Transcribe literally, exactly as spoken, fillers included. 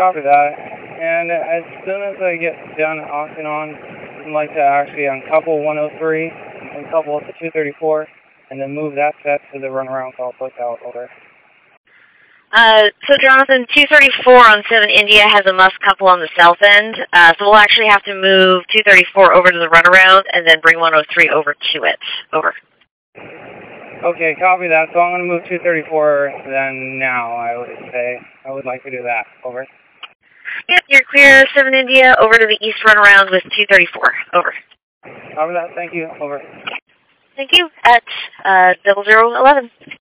copy that. And as soon as I get done off and on, I'd like to actually uncouple one oh three, uncouple it to two thirty-four, and then move that set to the runaround call lookout. Over. Uh, so Jonathan, two thirty-four on seven India has a must couple on the south end, uh, so we'll actually have to move two thirty-four over to the runaround and then bring one oh three over to it. Over. Okay, copy that. So I'm going to move two thirty-four then now, I would say. I would like to do that. Over. Yep, you're clear, seven India, over to the east runaround with two thirty-four. Over. Copy that. Thank you. Over. Thank you. At uh, double zero eleven.